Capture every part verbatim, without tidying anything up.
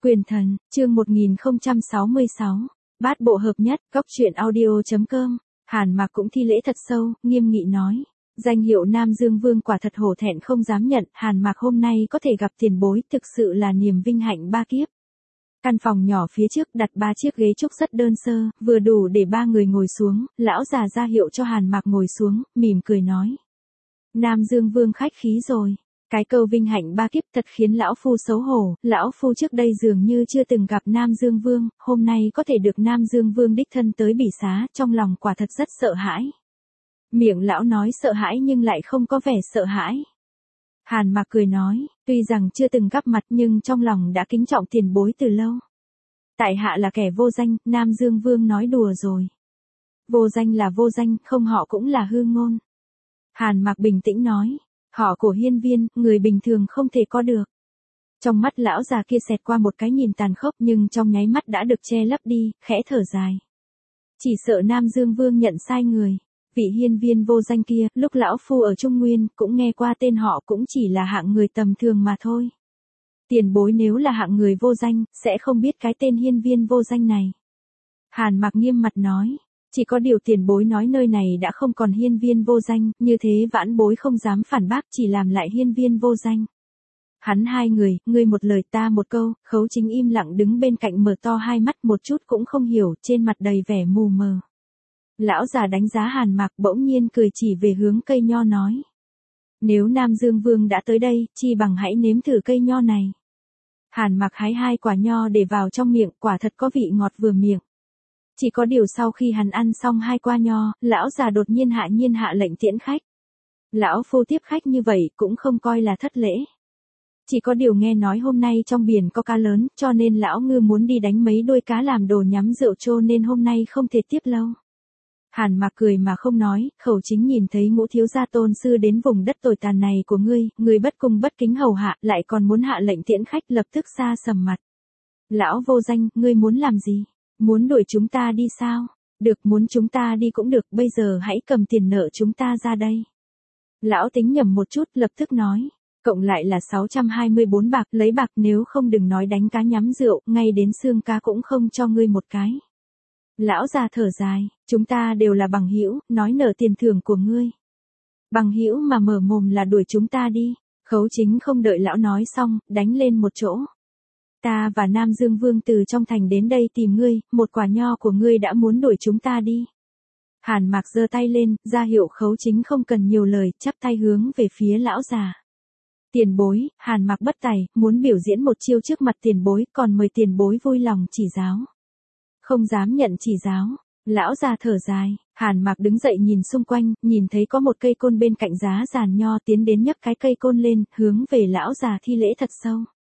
Quyền thần, chương một nghìn không trăm sáu mươi sáu, bát bộ hợp nhất, góc truyện audio.com, Hàn Mạc cũng thi lễ thật sâu, nghiêm nghị nói. Danh hiệu Nam Dương Vương quả thật hổ thẹn không dám nhận, Hàn Mạc hôm nay có thể gặp tiền bối thực sự là niềm vinh hạnh ba kiếp. Căn phòng nhỏ phía trước đặt ba chiếc ghế trúc rất đơn sơ, vừa đủ để ba người ngồi xuống, lão già ra hiệu cho Hàn Mạc ngồi xuống, mỉm cười nói. Nam Dương Vương khách khí rồi. Cái câu vinh hạnh ba kiếp thật khiến lão phu xấu hổ, lão phu trước đây dường như chưa từng gặp Nam Dương Vương, hôm nay có thể được Nam Dương Vương đích thân tới bỉ xá, trong lòng quả thật rất sợ hãi. Miệng lão nói sợ hãi nhưng lại không có vẻ sợ hãi. Hàn Mạc cười nói, tuy rằng chưa từng gặp mặt nhưng trong lòng đã kính trọng tiền bối từ lâu. Tại hạ là kẻ vô danh, Nam Dương Vương nói đùa rồi. Vô danh là vô danh, không họ cũng là hư ngôn. Hàn Mạc bình tĩnh nói. Họ của hiên viên, người bình thường không thể có được. Trong mắt lão già kia xẹt qua một cái nhìn tàn khốc nhưng trong nháy mắt đã được che lấp đi, khẽ thở dài. Chỉ sợ Nam Dương Vương nhận sai người. Vị hiên viên vô danh kia, lúc lão phu ở Trung Nguyên, cũng nghe qua tên họ cũng chỉ là hạng người tầm thường mà thôi. Tiền bối nếu là hạng người vô danh, sẽ không biết cái tên hiên viên vô danh này. Hàn Mạc nghiêm mặt nói. Chỉ có điều tiền bối nói nơi này đã không còn hiên viên vô danh, như thế vãn bối không dám phản bác chỉ làm lại hiên viên vô danh. Hắn hai người, ngươi một lời ta một câu, Khấu Chính im lặng đứng bên cạnh mở to hai mắt một chút cũng không hiểu, trên mặt đầy vẻ mù mờ. Lão già đánh giá Hàn Mạc bỗng nhiên cười chỉ về hướng cây nho nói. Nếu Nam Dương Vương đã tới đây, chi bằng hãy nếm thử cây nho này. Hàn Mạc hái hai quả nho để vào trong miệng, quả thật có vị ngọt vừa miệng. Chỉ có điều sau khi hắn ăn xong hai quả nho, lão già đột nhiên hạ nhiên hạ lệnh tiễn khách. Lão phu tiếp khách như vậy cũng không coi là thất lễ. Chỉ có điều nghe nói hôm nay trong biển có cá lớn, cho nên lão ngư muốn đi đánh mấy đuôi cá làm đồ nhắm rượu trô nên hôm nay không thể tiếp lâu. Hàn Mạc cười mà không nói, Khẩu Chính nhìn thấy Ngũ thiếu gia tôn sư đến vùng đất tồi tàn này của ngươi, ngươi bất cung bất kính hầu hạ, lại còn muốn hạ lệnh tiễn khách, lập tức xa sầm mặt. Lão vô danh, ngươi muốn làm gì? Muốn đuổi chúng ta đi sao? Được, muốn chúng ta đi cũng được, bây giờ hãy cầm tiền nợ chúng ta ra đây. Lão tính nhầm một chút, lập tức nói. Cộng lại là sáu trăm hai mươi bốn bạc, lấy bạc nếu không đừng nói đánh cá nhắm rượu, ngay đến xương cá cũng không cho ngươi một cái. Lão già thở dài, chúng ta đều là bằng hữu, nói nợ tiền thưởng của ngươi. Bằng hữu mà mở mồm là đuổi chúng ta đi. Khấu Chính không đợi lão nói xong, đánh lên một chỗ. Ta và Nam Dương Vương từ trong thành đến đây tìm ngươi, một quả nho của ngươi đã muốn đuổi chúng ta đi. Hàn Mạc giơ tay lên, ra hiệu Khấu Chính không cần nhiều lời, chắp tay hướng về phía lão già. Tiền bối, Hàn Mạc bất tài, muốn biểu diễn một chiêu trước mặt tiền bối, còn mời tiền bối vui lòng chỉ giáo. Không dám nhận chỉ giáo. Lão già thở dài, Hàn Mạc đứng dậy nhìn xung quanh, nhìn thấy có một cây côn bên cạnh giá giàn nho tiến đến nhấc cái cây côn lên, hướng về lão già thi lễ thật sâu.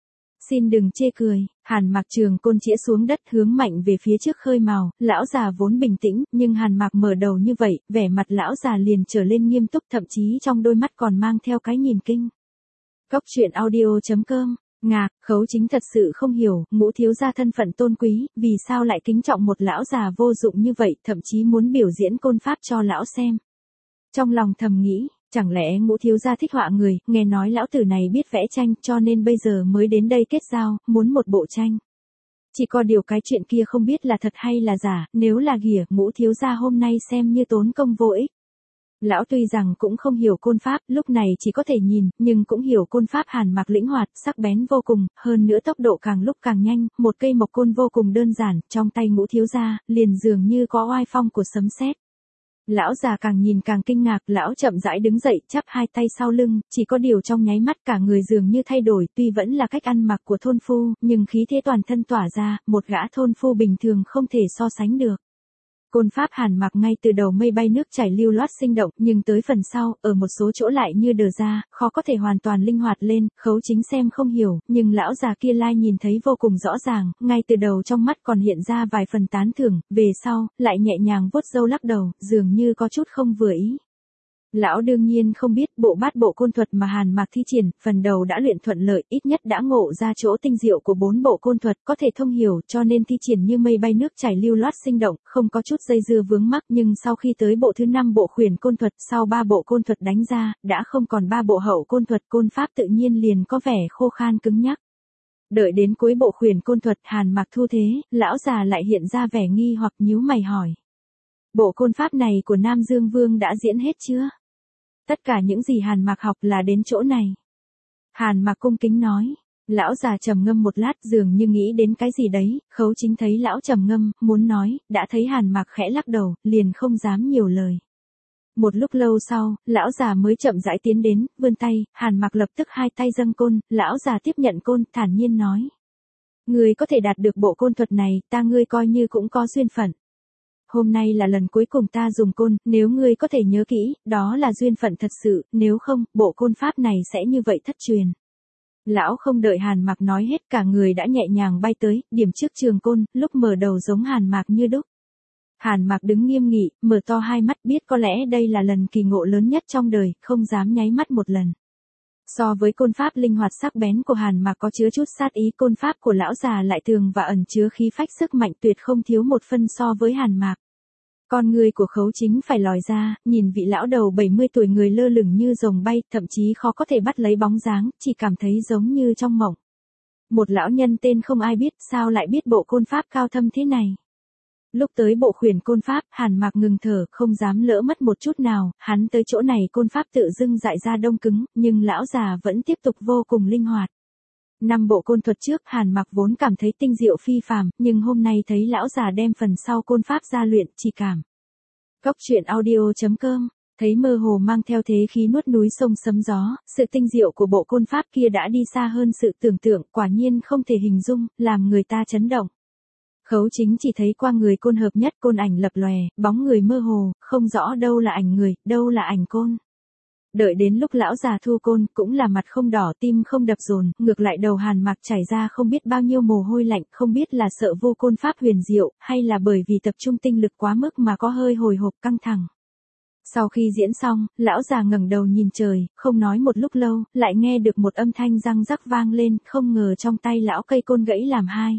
Xin đừng chê cười, Hàn Mạc trường côn chĩa xuống đất hướng mạnh về phía trước khơi mào, lão già vốn bình tĩnh, nhưng Hàn Mạc mở đầu như vậy, vẻ mặt lão già liền trở lên nghiêm túc, thậm chí trong đôi mắt còn mang theo cái nhìn kinh. Góc truyện audio.com, ngạc, Khấu Chính thật sự không hiểu, Ngũ thiếu gia thân phận tôn quý, vì sao lại kính trọng một lão già vô dụng như vậy, thậm chí muốn biểu diễn côn pháp cho lão xem. Trong lòng thầm nghĩ. Chẳng lẽ Ngũ thiếu gia thích họa người, nghe nói lão tử này biết vẽ tranh cho nên bây giờ mới đến đây kết giao, muốn một bộ tranh. Chỉ có điều cái chuyện kia không biết là thật hay là giả, nếu là ghỉa, Ngũ thiếu gia hôm nay xem như tốn công vô ích. Lão tuy rằng cũng không hiểu côn pháp, lúc này chỉ có thể nhìn, nhưng cũng hiểu côn pháp Hàn Mạc lĩnh hoạt, sắc bén vô cùng, hơn nữa tốc độ càng lúc càng nhanh, một cây mộc côn vô cùng đơn giản, trong tay Ngũ thiếu gia, liền dường như có oai phong của sấm sét. Lão già càng nhìn càng kinh ngạc, lão chậm rãi đứng dậy, chắp hai tay sau lưng, chỉ có điều trong nháy mắt cả người dường như thay đổi, tuy vẫn là cách ăn mặc của thôn phu, nhưng khí thế toàn thân tỏa ra, một gã thôn phu bình thường không thể so sánh được. Côn pháp Hàn Mạc ngay từ đầu mây bay nước chảy lưu loát sinh động, nhưng tới phần sau, ở một số chỗ lại như đờ ra, khó có thể hoàn toàn linh hoạt lên, Khấu Chính xem không hiểu, nhưng lão già kia lai nhìn thấy vô cùng rõ ràng, ngay từ đầu trong mắt còn hiện ra vài phần tán thưởng, về sau, lại nhẹ nhàng vuốt râu lắc đầu, dường như có chút không vừa ý. Lão đương nhiên không biết bộ bát bộ côn thuật mà Hàn Mạc thi triển, phần đầu đã luyện thuận lợi, ít nhất đã ngộ ra chỗ tinh diệu của bốn bộ côn thuật, có thể thông hiểu, cho nên thi triển như mây bay nước chảy lưu loát sinh động, không có chút dây dưa vướng mắc, nhưng sau khi tới bộ thứ năm bộ khuyển côn thuật, sau ba bộ côn thuật đánh ra, đã không còn ba bộ hậu côn thuật, côn pháp tự nhiên liền có vẻ khô khan cứng nhắc. Đợi đến cuối bộ khuyển côn thuật Hàn Mặc thu thế, lão già lại hiện ra vẻ nghi hoặc nhíu mày hỏi. Bộ côn pháp này của Nam Dương Vương đã diễn hết chưa? Tất cả những gì Hàn Mặc học là đến chỗ này. Hàn Mặc cung kính nói. Lão già trầm ngâm một lát dường như nghĩ đến cái gì đấy, Khấu Chính thấy lão trầm ngâm, muốn nói, đã thấy Hàn Mặc khẽ lắc đầu, liền không dám nhiều lời. Một lúc lâu sau, lão già mới chậm rãi tiến đến, vươn tay, Hàn Mặc lập tức hai tay dâng côn, lão già tiếp nhận côn, thản nhiên nói. Ngươi có thể đạt được bộ côn thuật này, ta ngươi coi như cũng có duyên phận. Hôm nay là lần cuối cùng ta dùng côn, nếu ngươi có thể nhớ kỹ, đó là duyên phận thật sự, nếu không, bộ côn pháp này sẽ như vậy thất truyền. Lão không đợi Hàn Mặc nói hết, cả người đã nhẹ nhàng bay tới, điểm trước trường côn, lúc mở đầu giống Hàn Mặc như đúc. Hàn Mặc đứng nghiêm nghị, mở to hai mắt, biết có lẽ đây là lần kỳ ngộ lớn nhất trong đời, không dám nháy mắt một lần. So với côn pháp linh hoạt sắc bén của Hàn Mặc có chứa chút sát ý, côn pháp của lão già lại thường và ẩn chứa khí phách sức mạnh tuyệt không thiếu một phân so với Hàn Mặc. Con người của Khấu Chính phải lòi ra, nhìn vị lão đầu bảy mươi tuổi người lơ lửng như rồng bay, thậm chí khó có thể bắt lấy bóng dáng, chỉ cảm thấy giống như trong mộng. Một lão nhân tên không ai biết, sao lại biết bộ côn pháp cao thâm thế này. Lúc tới bộ khuyển côn pháp, Hàn Mặc ngừng thở, không dám lỡ mất một chút nào, hắn tới chỗ này côn pháp tự dưng dại ra đông cứng, nhưng lão già vẫn tiếp tục vô cùng linh hoạt. Năm bộ côn thuật trước Hàn Mặc vốn cảm thấy tinh diệu phi phàm, nhưng hôm nay thấy lão già đem phần sau côn pháp ra luyện, chỉ cảm. Góc truyện audio chấm com, thấy mơ hồ mang theo thế khí nuốt núi sông sấm gió, sự tinh diệu của bộ côn pháp kia đã đi xa hơn sự tưởng tượng, quả nhiên không thể hình dung, làm người ta chấn động. Khấu Chính chỉ thấy qua người côn hợp nhất, côn ảnh lập lòe, bóng người mơ hồ, không rõ đâu là ảnh người, đâu là ảnh côn. Đợi đến lúc lão già thu côn, cũng là mặt không đỏ tim không đập dồn, ngược lại đầu Hàn Mặc chảy ra không biết bao nhiêu mồ hôi lạnh, không biết là sợ vô côn pháp huyền diệu, hay là bởi vì tập trung tinh lực quá mức mà có hơi hồi hộp căng thẳng. Sau khi diễn xong, lão già ngẩng đầu nhìn trời, không nói một lúc lâu, lại nghe được một âm thanh răng rắc vang lên, không ngờ trong tay lão cây côn gãy làm hai.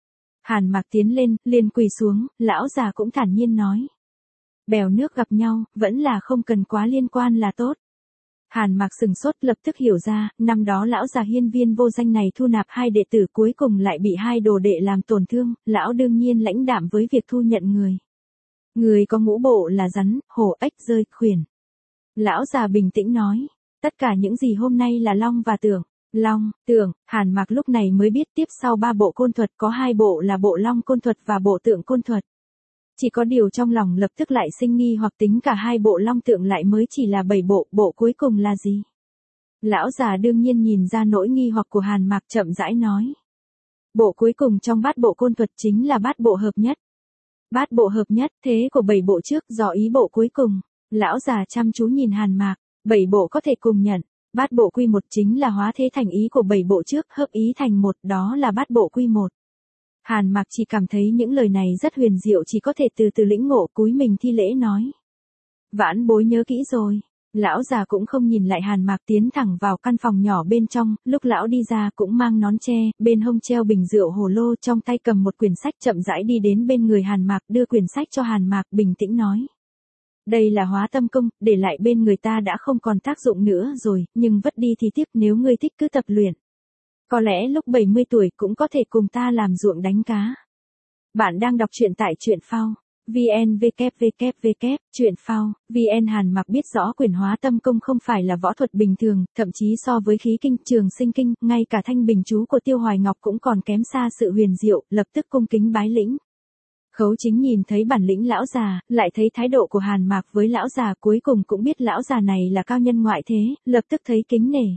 Hàn Mặc tiến lên, liền quỳ xuống, lão già cũng thản nhiên nói. Bèo nước gặp nhau, vẫn là không cần quá liên quan là tốt. Hàn Mặc sừng sốt lập tức hiểu ra, năm đó lão già hiên viên vô danh này thu nạp hai đệ tử cuối cùng lại bị hai đồ đệ làm tổn thương, lão đương nhiên lãnh đạm với việc thu nhận người. Người có ngũ bộ là rắn, hổ, ếch, rơi, khuyển. Lão già bình tĩnh nói, tất cả những gì hôm nay là long và tượng. Long, tượng, Hàn Mặc lúc này mới biết tiếp sau ba bộ côn thuật có hai bộ là bộ long côn thuật và bộ tượng côn thuật. Chỉ có điều trong lòng lập tức lại sinh nghi hoặc tính cả hai bộ long tượng lại mới chỉ là bảy bộ, bộ cuối cùng là gì? Lão già đương nhiên nhìn ra nỗi nghi hoặc của Hàn Mặc, chậm rãi nói. Bộ cuối cùng trong bát bộ côn thuật chính là bát bộ hợp nhất. Bát bộ hợp nhất thế của bảy bộ trước dò ý bộ cuối cùng. Lão già chăm chú nhìn Hàn Mặc, bảy bộ có thể cùng nhận. Bát bộ quy một chính là hóa thế thành ý của bảy bộ trước, hợp ý thành một, đó là bát bộ quy một. Hàn Mặc chỉ cảm thấy những lời này rất huyền diệu, chỉ có thể từ từ lĩnh ngộ, cúi mình thi lễ nói. Vãn bối nhớ kỹ rồi. Lão già cũng không nhìn lại Hàn Mặc, tiến thẳng vào căn phòng nhỏ bên trong, lúc lão đi ra cũng mang nón che, bên hông treo bình rượu hồ lô, trong tay cầm một quyển sách, chậm rãi đi đến bên người Hàn Mặc, đưa quyển sách cho Hàn Mặc, bình tĩnh nói. Đây là hóa tâm công, để lại bên người ta đã không còn tác dụng nữa rồi, nhưng vất đi thì tiếp, nếu ngươi thích cứ tập luyện. Có lẽ lúc bảy mươi tuổi cũng có thể cùng ta làm ruộng đánh cá. Bạn đang đọc truyện tại truyện phao. vn vê vê vê vê truyện phao vn. Hàn Mặc biết rõ quyển hóa tâm công không phải là võ thuật bình thường, thậm chí so với khí kinh, trường sinh kinh, ngay cả thanh bình chú của Tiêu Hoài Ngọc cũng còn kém xa sự huyền diệu, lập tức cung kính bái lĩnh. Khấu Chính nhìn thấy bản lĩnh lão già, lại thấy thái độ của Hàn Mặc với lão già, cuối cùng cũng biết lão già này là cao nhân ngoại thế, lập tức thấy kính nể.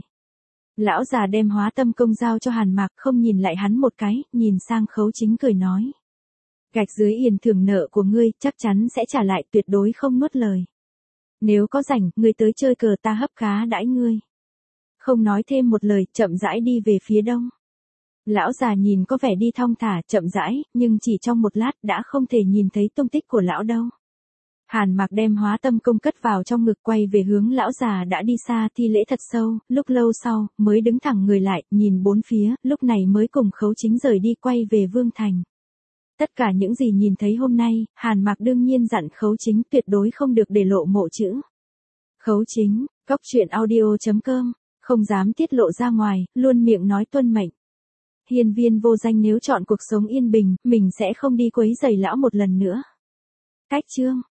Lão già đem hóa tâm công giao cho Hàn Mặc, không nhìn lại hắn một cái, nhìn sang Khấu Chính cười nói. Gạch dưới yền thưởng nợ của ngươi, chắc chắn sẽ trả lại, tuyệt đối không nuốt lời. Nếu có rảnh, ngươi tới chơi cờ, ta hấp cá đãi ngươi. Không nói thêm một lời, chậm rãi đi về phía đông. Lão già nhìn có vẻ đi thong thả, chậm rãi, nhưng chỉ trong một lát đã không thể nhìn thấy tung tích của lão đâu. Hàn Mặc đem hóa tâm công cất vào trong ngực, quay về hướng lão già đã đi xa, thi lễ thật sâu, lúc lâu sau, mới đứng thẳng người lại, nhìn bốn phía, lúc này mới cùng Khấu Chính rời đi, quay về Vương Thành. Tất cả những gì nhìn thấy hôm nay, Hàn Mặc đương nhiên dặn Khấu Chính tuyệt đối không được để lộ mộ chữ. Khấu Chính, góc truyện audio chấm com, không dám tiết lộ ra ngoài, luôn miệng nói tuân mệnh. Hiên Viên vô danh nếu chọn cuộc sống yên bình, mình sẽ không đi quấy rầy lão một lần nữa. Cách chương